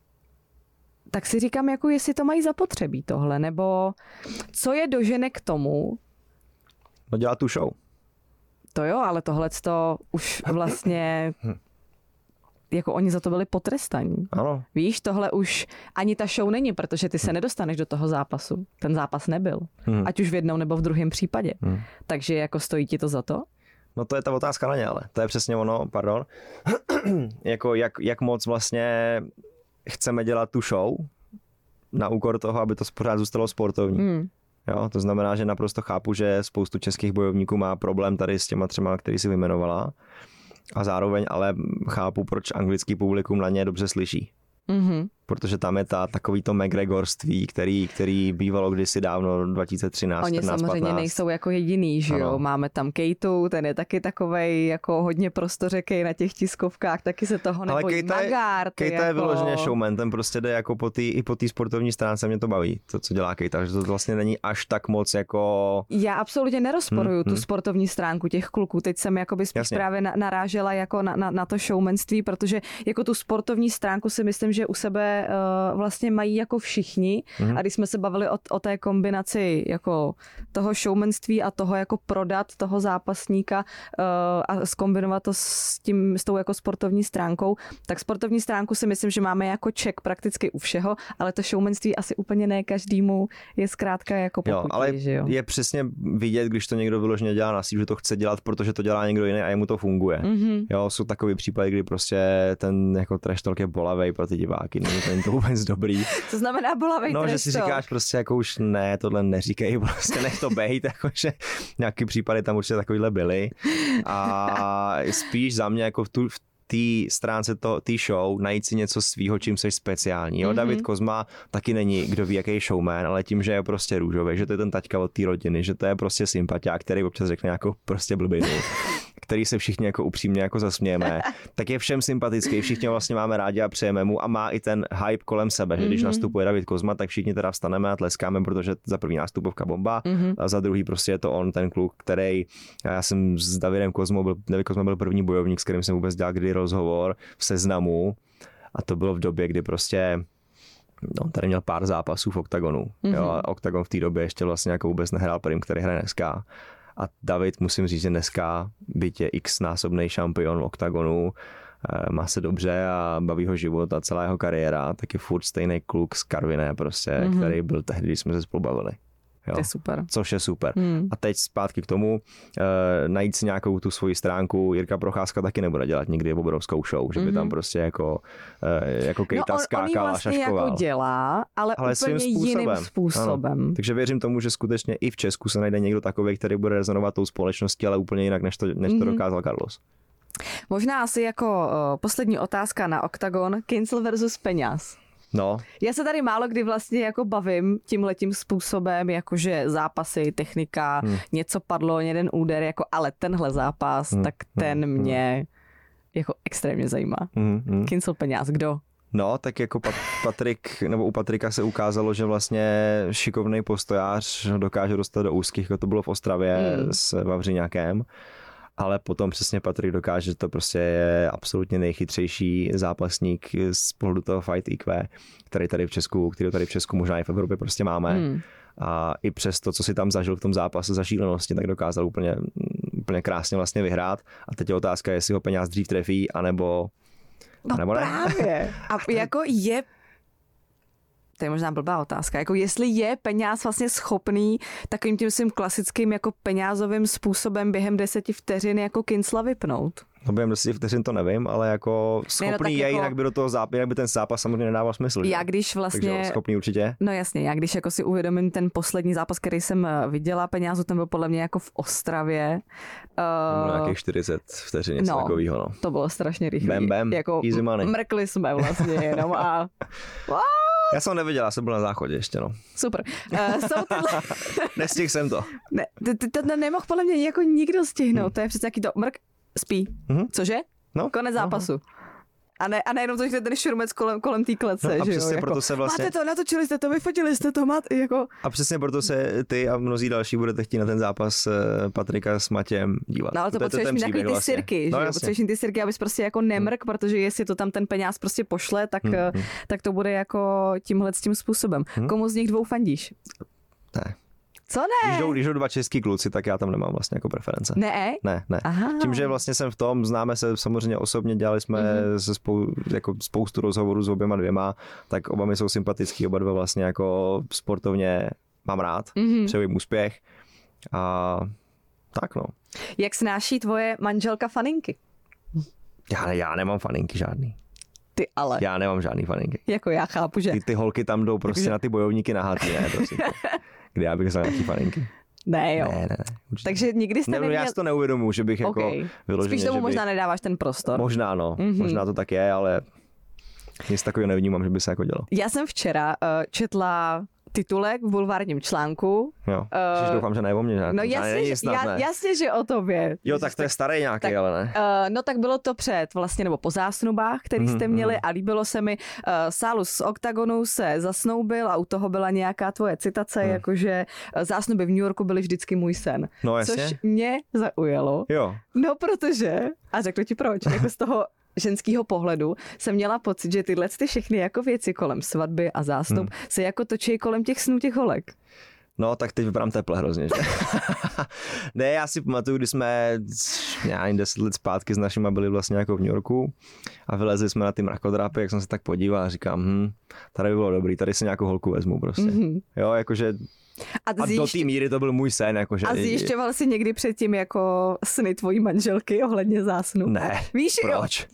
tak si říkám, jako jestli to mají zapotřebí tohle, nebo co je dožene k tomu? No dělat tu show. To jo, ale tohleto už vlastně, jako oni za to byli potrestaní. Ano. Víš, tohle už ani ta show není, protože ty se nedostaneš do toho zápasu. Ten zápas nebyl. Hmm. Ať už v jednom nebo v druhém případě. Hmm. Takže jako stojí ti to za to? No to je ta otázka na ně, ale to je přesně ono, pardon. jako jak, jak moc vlastně chceme dělat tu show na úkor toho, aby to pořád zůstalo sportovní. Hmm. Jo, to znamená, že naprosto chápu, že spoustu českých bojovníků má problém tady s těma třema, který si vyjmenovala. A zároveň ale chápu, proč anglický publikum na ně dobře slyší. Mm-hmm. Protože tam je ta takový to McGregorství, který, který bývalo kdysi dávno dva tisíce třináct, Oni čtrnáct, samozřejmě patnáct. Nejsou jako jediný, že jo? Ano. Máme tam Kejtu, ten je taky takovej jako hodně prostořekej na těch tiskovkách, taky se toho nebojí. Ale Kejta, Magár, Kejta jako... je vyloženě showman, ten prostě jde jako po tý, i po té sportovní stránce, mě to baví, to, co dělá Kejta, že to vlastně není až tak moc jako... Já absolutně nerozporuju hmm, tu hmm. sportovní stránku těch kluků, teď jsem jakoby spíš Jasně. právě narážela jako na, na, na to showmanství, protože jako tu sportovní stránku si myslím, že u sebe uh, vlastně mají jako všichni mm-hmm. a když jsme se bavili o, o té kombinaci jako toho showmanství a toho jako prodat toho zápasníka uh, a zkombinovat to s tím, s tou jako sportovní stránkou, tak sportovní stránku si myslím, že máme jako check prakticky u všeho, ale to showmanství asi úplně ne každému je zkrátka jako pokud, jo, ale že jo. Je přesně vidět, když to někdo vyloženě dělá na sílu, že to chce dělat, protože to dělá někdo jiný a jemu to funguje. Mm-hmm. Jo, jsou takový případy, kdy prostě ten jako trash talk je bolavej pro ty diváky, není to, není to vůbec dobrý. To znamená bolavej No, trash že si talk. říkáš prostě jako už ne, tohle neříkej, prostě nech to bejt, jakože nějaký případy tam určitě takovýhle byly. A spíš za mě jako v tu, v té stránce té show najít si něco svýho, čím seš speciální. Jo? Mm-hmm. David Kozma taky není kdo ví, jaký showman, ale tím, že je prostě růžový, že to je ten taťka od té rodiny, že to je prostě sympatiák, který občas řekne jako prostě blbinu, který se všichni jako upřímně jako zasmějeme, tak je všem sympatický, všichni vlastně máme rádi a přejeme mu a má i ten hype kolem sebe, že když mm-hmm. nastupuje David Kozma, tak všichni teda vstaneme a tleskáme, protože za první nástupovka bomba mm-hmm. a za druhý prostě je to on, ten kluk, který, já jsem s Davidem Kozmou, byl, David Kozma byl první bojovník, s kterým jsem vůbec dělal kdy rozhovor v Seznamu a to bylo v době, kdy prostě no, tady měl pár zápasů v Oktagonu. Mm-hmm. Jo, a Oktagon v té době ještě vlastně jako vůbec nehrál prim, který hraje dneska. A David, musím říct, že dneska, byť je x-násobný šampion v Oktagonu, má se dobře a baví ho život a celá jeho kariéra, tak je furt stejný kluk z Karviné prostě, mm-hmm. který byl tehdy, když jsme se spolu bavili. Jo. To je super. Což je super. Hmm. A teď zpátky k tomu, e, najít si nějakou tu svoji stránku. Jirka Procházka taky nebude dělat nikdy obrovskou show, že by mm-hmm. tam prostě jako, e, jako Kejta no on, skákal on a šaškoval. Jako dělá, ale, ale úplně svým způsobem. jiným způsobem. Ano. Takže věřím tomu, že skutečně i v Česku se najde někdo takový, který bude rezonovat tou společností, ale úplně jinak, než to, než to mm-hmm. dokázal Carlos. Možná asi jako uh, poslední otázka na Oktagon. Kincl versus Peňaz. No. Já se tady málo kdy vlastně jako bavím tímhletím způsobem, jakože zápasy, technika, hmm. něco padlo, jeden úder, jako, ale tenhle zápas, hmm. tak ten hmm. mě jako extrémně zajímá. Hmm. Hmm. Kincl Peňaz, kdo? No, tak jako Pat- Patrik, nebo u Patrika se ukázalo, že vlastně šikovný postojář dokáže dostat do úzkých, jako to bylo v Ostravě mm. s Vavřiňákem, ale potom přesně Patrik dokáže, že to prostě je absolutně nejchytřejší zápasník z pohledu toho Fight í kvé, který tady v Česku, který tady v Česku možná i v Evropě prostě máme. Mm. A i přes to, co si tam zažil v tom zápase za šílenosti, tak dokázal úplně, úplně krásně vlastně vyhrát. A teď je otázka, jestli ho peněz dřív trefí, anebo No nebo ne? právě. A jako je, to je možná blbá otázka, jako jestli je peněz vlastně schopný takovým tím svým klasickým jako peňázovým způsobem během deseti vteřin jako Kincla vypnout. No během deseti vteřin to nevím, ale jako schopný ne, no, je, jako... jinak by do toho zápas, jinak by ten zápas samozřejmě nedával smysl. Já když vlastně... Takže schopný určitě. No jasně, já když jako si uvědomím ten poslední zápas, který jsem viděla penězu, ten byl podle mě jako v Ostravě. Uh... nějakých čtyřicet vteřin, něco no, takového. No. To bylo strašně rychlé. Bam, bam, jako easy money. Mrkli jsme vlastně jenom a... Já jsem neviděla, jsem byl na záchodě ještě, no. Super. Uh, jsou tyhle... Nestihl jsem to. Ne, to, to nemohl podle mě jako nikdo stihnout, hmm. to je přece jaký to mrk, spí. Hmm. Cože? No. Konec zápasu. No. A, ne, a nejenom to, že ten šurmec kolem, kolem té klece, no, a že přesně jo? Proto jako, se vlastně... Máte to, natočili jste to, vyfotili jste to, máte jako... A přesně proto se ty a mnozí další budete chtít na ten zápas Patrika s Matějem dívat. No ale to, to potřebuješ mít takový ty vlastně. Sirky, no, že jo? Potřebuješ mít ty sirky, abys prostě jako nemrk, hmm. protože jestli to tam ten peněz prostě pošle, tak, hmm. tak to bude jako tímhle s tím způsobem. Hmm. Komu z nich dvou fandíš? Ne. Co ne? Když jdou, když jdou dva český kluci, tak já tam nemám vlastně jako preference. Ne? Ne, ne. Aha. Tím, že vlastně jsem v tom, známe se samozřejmě osobně, dělali jsme mm-hmm. se spou, jako spoustu rozhovorů s oběma dvěma, tak oba mi jsou sympatický, oba dva vlastně jako sportovně mám rád, mm-hmm. přeju jim úspěch a tak no. Jak snáší tvoje manželka faninky? Já, já nemám faninky žádný. Ty ale. Já nemám žádný faninky. Jako já chápu, že... Ty, ty holky tam jdou prostě Takže... na ty bojovníky nahatý, ne, prosím. Kdy já bych vzal nějaký faninky. Ne, jo. Ne, ne, ne. Takže nikdy jste ne, neměl... Já si to neuvědomuji, že bych okay. jako vyloženě... Spíš tomu bych... možná nedáváš ten prostor. Možná, no. Mm-hmm. Možná to tak je, ale nic takového nevnímám, že by se jako dělo. Já jsem včera uh, četla titulek v bulvárním článku. Jo, uh, doufám, že ne o mě. No jasně, snad, já, ne. jasně, že o tobě. Jo, tak to je starý nějaký, tak, ale ne. Uh, no tak bylo to před vlastně, nebo po zásnubách, který jste měli mm. a líbilo se mi. Uh, Salus z Oktagonu se zasnoubil a u toho byla nějaká tvoje citace, mm. jakože zásnuby v New Yorku byly vždycky můj sen. No jasně. Což mě zaujalo. Jo. No protože, a řeknu ti proč, jako z toho ženského pohledu jsem měla pocit, že tyhle ty všechny jako věci kolem svatby a zástup hmm. se jako točí kolem těch snů těch holek. No, tak teď vypadám teple hrozně, že? Ne, já si pamatuju, když jsme já deset let zpátky s našima byli vlastně jako v New Yorku a vylezli jsme na ty mrakodrapy, jak jsem se tak podíval a říkám, hm, tady by bylo dobrý, tady si nějakou holku vezmu prostě. Mm-hmm. Jo, jakože a, a zjišť... do té míry to byl můj sen. Jakože... A zjišťoval jsi někdy předtím jako sny tvojí manželky ohledně zásnu? Ne, víš, proč?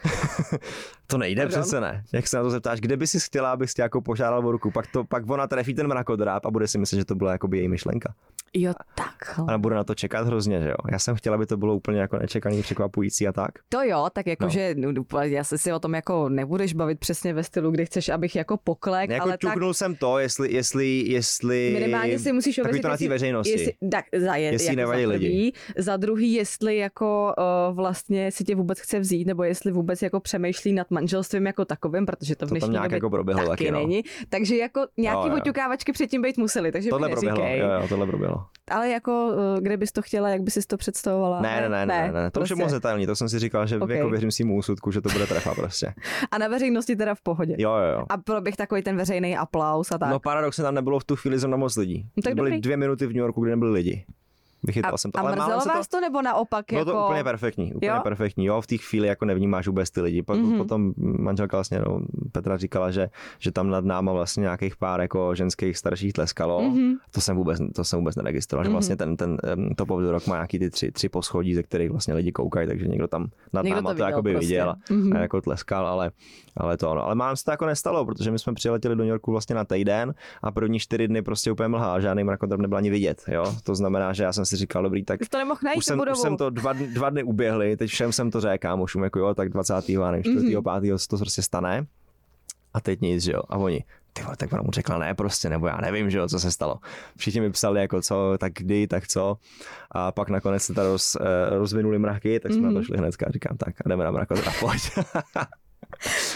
To nejde Pardon? Přece ne. Jak se na to zeptáš, kde by si chtěla, abys tě jako požádal o ruku, pak, to, pak ona trefí ten mrakodráp a bude si myslet, že to byla jakoby její myšlenka. Jo, tak. A bude na to čekat hrozně, že jo. Já jsem chtěla, aby to bylo úplně jako nečekaný, překvapující a tak. To jo, tak jakože no. já se si o tom jako nebudeš bavit přesně ve stylu, kdy chceš, abych jako poklek, jako ale ťuknul tak... jsem to, jestli, jestli, jestli... Minimálně si musíš ověřit, to na té veřejnosti. Jestli, tak, za, je, jestli jako nevadí za první, lidi. Za druhý, jestli jako uh, vlastně si tě vůbec chce vzít, nebo jestli vůbec jako přemýšlí nad manželstvím jako takovým, protože to v dnešní to době jako proběhlo, taky taky, no. není. Takže jako nějaký oťukávačky předtím být museli, takže tohle mi proběhlo, neříkej. jo, jo, tohle proběhlo. Ale jako, kde bys to chtěla, jak bys si to představovala? Ne, ne, ne, ne, ne, ne. To prostě. Už je moc detailní, to jsem si říkal, že okay. jako věřím svýmu úsudku, že to bude trefa prostě. A na veřejnosti teda v pohodě. Jo, jo, jo. A proběh takový ten veřejný aplaus a tak. No paradoxně tam nebylo v tu chvíli zrovna moc lidí. No, tak byly dobrý. dvě minuty v New Yorku, kde nebyly lidi. Vychytal a, jsem to. A ale mrzelo vás to, to nebo naopak? Bylo jako... to úplně perfektní, úplně jo? perfektní. Jo, v té chvíli jako nevnímáš vůbec ty lidi. Pak mm-hmm. potom manželka vlastně, no, Petra říkala, že, že tam nad náma vlastně nějakých pár jako ženských starších tleskalo. Mm-hmm. To jsem vůbec, to jsem vůbec neregistroval, mm-hmm. že vlastně ten, ten Top of the Rock má nějaký ty tři, tři poschodí, ze kterých vlastně lidi koukají, takže někdo tam nad někdo náma to, to jakoby prostě. viděl mm-hmm. a jako tleskal, ale, ale to ono. Ale mám se to jako nestalo, protože my jsme přiletěli do New Yorku vlastně na týden a první čtyři dny prostě úplně mlhá, žádný mrakodrap nebyl ani vidět, jo. To znamená, že já jsem si říkal, dobrý, tak to nemohl najít, už, jsem, už jsem to dva, dva dny uběhli, teď všem jsem to řekl kámošům, jako jo, tak dvacátého čtvrtého pátého se to prostě stane a teď nic, že jo, a oni, ty vole, tak ona mu řekla ne prostě, nebo já nevím, že jo, co se stalo. Všichni mi psali jako co, tak kdy, tak co a pak nakonec se tady roz, rozvinuli mraky, tak jsme mm-hmm. na to šli hnedka a říkám tak a jdeme na mrakodrap, pojď.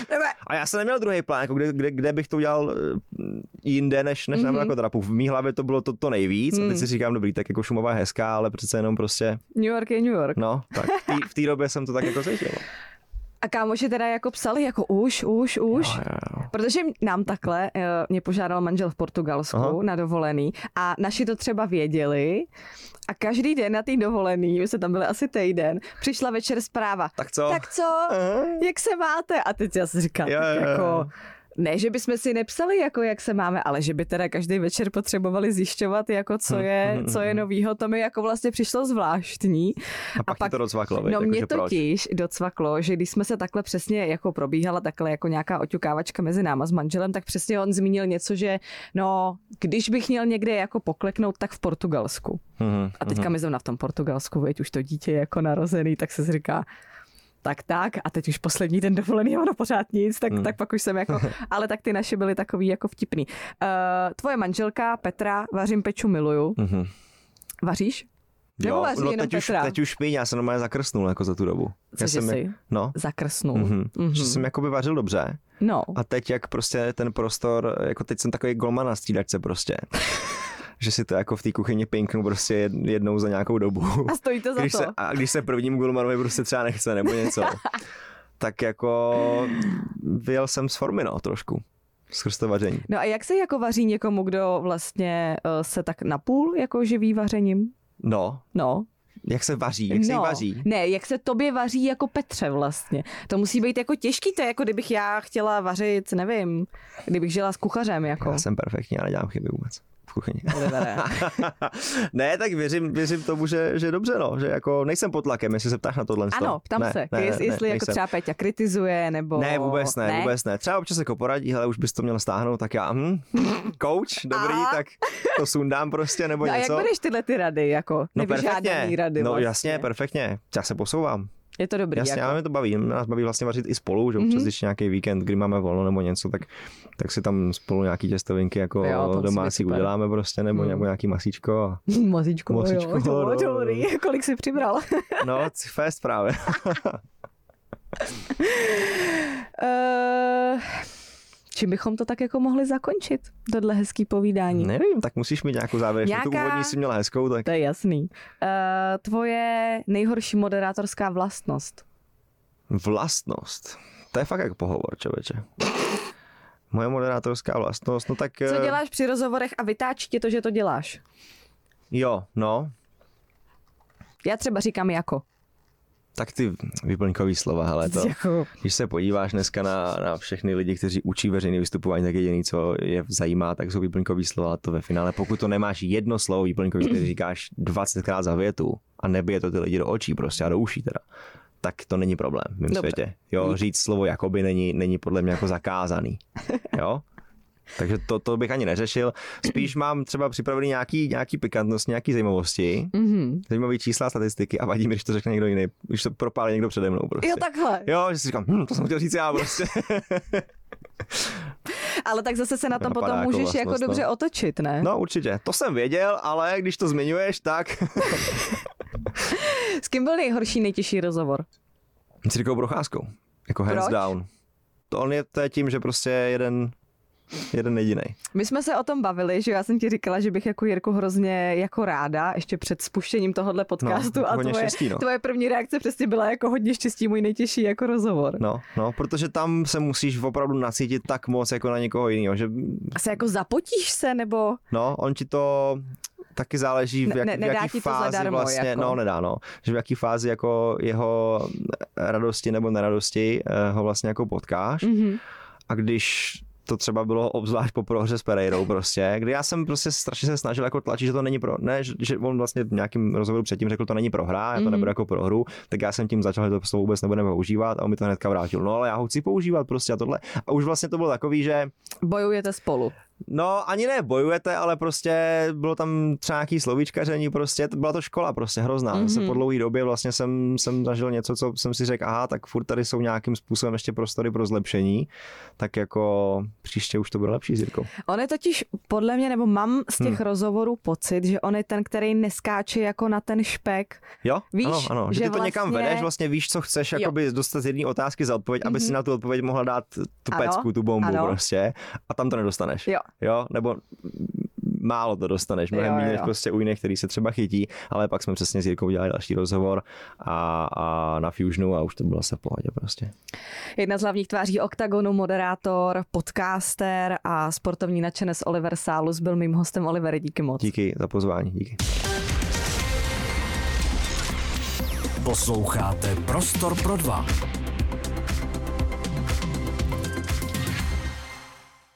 A já jsem neměl druhý plán, jako kde, kde, kde bych to udělal jinde, než, než mm-hmm. na Mrakodrapu. V mý hlavě to bylo to, to nejvíc mm. a teď si říkám, dobrý, tak jako Šumava je hezká, ale přece jenom prostě... New York je New York. No, tak v té době jsem to tak jako cítil. A kámoši teda jako psali jako už, už, už, Jo, jo, jo. protože nám takhle mě požádal manžel v Portugalsku Aha. na dovolený a naši to třeba věděli a každý den na té dovolený, my jsme tam byli asi týden, přišla večer zpráva. Tak co? Tak co? Aha. Jak se máte? A teď já si říkám, jo, jo, jo. jako... Ne, že bychom si nepsali, jako jak se máme, ale že by teda každý večer potřebovali zjišťovat, jako co je, co je novýho, to mi jako vlastně přišlo zvláštní. A pak, a pak to docvaklo. No jako, mě totiž proč? docvaklo, že když jsme se takhle přesně jako probíhala takhle jako nějaká oťukávačka mezi náma s manželem, tak přesně on zmínil něco, že no, když bych měl někde jako pokleknout, tak v Portugalsku. Mm-hmm. A teďka mi zrovna v tom Portugalsku, veď už to dítě je jako narozený, tak se říká, tak tak a teď už poslední den dovolený a ono pořád nic, tak, hmm. tak pak už jsem jako, ale tak ty naše byly takový jako vtipný. Uh, tvoje manželka Petra, vařím peču miluju. Hmm. Vaříš? Nebo jo, vaří no jenom teď už, Petra? Teď už špíň, já jsem normálně zakrsnul jako za tu dobu. Cože jsem jsi? Jak, no. Zakrsnul? Mm-hmm. Mm-hmm. Že jsem jakoby vařil dobře. No. A teď jak prostě ten prostor, jako teď jsem takový golman na střídačce prostě. Že si to jako v té kuchyni pinknu prostě jednou za nějakou dobu. A stojí to za když to. Se, a když se prvním golmanovi prostě třeba nechce nebo něco, tak jako vyjel jsem z formy, no, trošku. Skrz to vaření. No a jak se jako vaří někomu, kdo vlastně uh, se tak napůl jako živí vařením? No. No. Jak se vaří? Jak se no, vaří? Ne, jak se tobě vaří jako Petře vlastně. To musí být jako těžký, to je jako kdybych já chtěla vařit, nevím, kdybych žila s kuchařem jako. Já jsem perfektní, já nedělám chyby vůbec v kuchyni. Ne, tak věřím, věřím tomu, že, že dobře, no, že jako nejsem pod tlakem, jestli se ptáš na tohle. Ano, ptám ne, se, ne, jestli, ne, jestli ne, jako třeba Peťa kritizuje, nebo... Ne, vůbec ne, ne, vůbec ne. Třeba občas jako poradí, hele, už bys to měl stáhnout, tak já, hm, coach, dobrý, a? Tak to sundám prostě, nebo no něco. A jak budeš tyhle ty rady, jako no nevyžádaný rady No vlastně. jasně, perfektně, já se posouvám. Je to dobrý. Jasně, jako. mě to baví, nás baví vlastně vařit i spolu, že občas, mm-hmm. když nějaký víkend, kdy máme volno nebo něco, tak, tak si tam spolu nějaký těstovinky jako jo, domácí uděláme prostě, nebo mm. nějaký masíčko. A... Masíčko, masíčko, jo, to, no, to, dobrý. Kolik jsi přibral? No, fest právě. uh... Čím bychom to tak jako mohli zakončit, tohle hezký povídání? Nevím, tak musíš mít nějakou závěrečnou. Nějaká... Tu úvodní jsi měla hezkou, tak... To je jasný. Uh, tvoje nejhorší moderátorská vlastnost? Vlastnost? To je fakt jako pohovor, člověče. Moje moderátorská vlastnost, no tak... Co děláš při rozhovorech a vytáčí tě to, že to děláš? Jo, no. Já třeba říkám jako. Tak ty vyplňkový slova, hele, to, jako... když se podíváš dneska na, na všechny lidi, kteří učí veřejné vystupování, tak jediný, co je zajímá, tak jsou vyplňkový slova, to ve finále. Pokud to nemáš jedno slovo vyplňkový, který říkáš dvacetkrát za větu a nebije to ty lidi do očí prostě a do uší teda, tak to není problém v mém světě. Jo, říct slovo jakoby není, není podle mě jako zakázaný. Jo? Takže to, to bych ani neřešil. Spíš mám třeba připravený nějaký, nějaký pikantnost, nějaký zajímavosti, mm-hmm. zajímavý čísla, statistiky a vadí mi, když to řekne někdo jiný, když to propálí někdo přede mnou prostě. Jo, takhle. Jo, že si říkám, hm, to jsem chtěl říct já prostě. Ale tak zase se na tom potom jako můžeš vlastnost, jako dobře no. otočit, ne? No určitě, to jsem věděl, ale když to zmiňuješ, tak... S kým byl nejhorší, nejtěžší rozhovor? S Jirkou Procházkou, jako hands Proč? down. To on je, to je tím, že prostě jeden... Jeden jedinej. My jsme se o tom bavili, že já jsem ti říkala, že bych jako Jirku hrozně jako ráda, ještě před spuštěním tohohle podcastu, no, a tvoje, štěstí, no. tvoje první reakce přesně byla jako hodně štěstí, můj nejtěžší jako rozhovor. No, no, protože tam se musíš opravdu nacítit tak moc jako na někoho jiného, že... Asi jako zapotíš se, nebo... No, on ti to... Taky záleží, v, jak, ne, v jaký fázi zadarmo, vlastně, jako. no nedá, no, že v jaký fázi jako jeho radosti nebo neradosti ho vlastně jako potkáš. Mm-hmm. A když to třeba bylo obzvlášť po prohře s Pereirou prostě, kdy já jsem prostě strašně se snažil jako tlačit, že to není pro, ne, že, že on vlastně v nějakým rozhovoru předtím řekl, to není prohra, já to mm-hmm. nebudu jako prohru, tak já jsem tím začal, že to slovo vůbec nebudeme používat a on mi to hnedka vrátil. No ale já ho chci používat prostě a tohle. A už vlastně to bylo takový, že bojujete spolu. No ani ne bojujete, ale prostě bylo tam třeba nějaký slovíčkaření, prostě byla to škola prostě hrozná. Mm-hmm. Zase po dlouhé době vlastně jsem, jsem zažil něco, co jsem si řekl, aha, tak furt tady jsou nějakým způsobem ještě prostory pro zlepšení, tak jako příště už to bude lepší, Jirko. On je totiž podle mě, nebo mám z těch hmm. rozhovorů pocit, že on je ten, který neskáče jako na ten špek. Jo, víš, ano, ano, že, že ty to vlastně... někam vedeš, vlastně víš, co chceš, jakoby dostat z jedné otázky za odpověď, mm-hmm. aby si na tu odpověď mohla dát tu ano, pecku, tu bombu ano. prostě a tam to nedostaneš. Jo. Jo, nebo málo to dostaneš, mnohem méně než prostě u jiných, který se třeba chytí, ale pak jsme přesně s Jirkou udělali další rozhovor a, a na Fusionu a už to bylo se v pohodě prostě. Jedna z hlavních tváří Oktagonu, moderátor, podcaster a sportovní nadšenec Oliver Salus byl mým hostem. Oliver, díky moc. Díky za pozvání, díky. Posloucháte Prostor pro dva.